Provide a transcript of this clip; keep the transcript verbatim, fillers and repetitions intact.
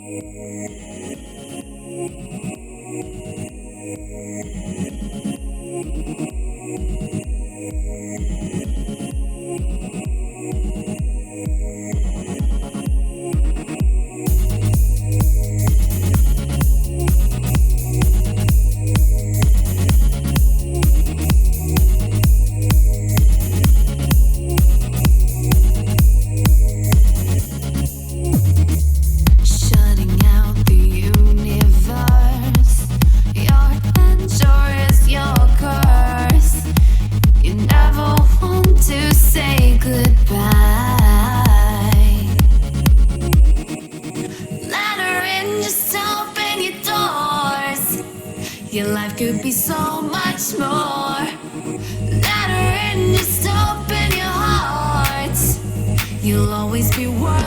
Shutting out the universe. Your adventure is your curse. You never want to say goodbye. Let her in, just open your doors. Your life could be so much more. Let her in, just open your heart. You'll always be worth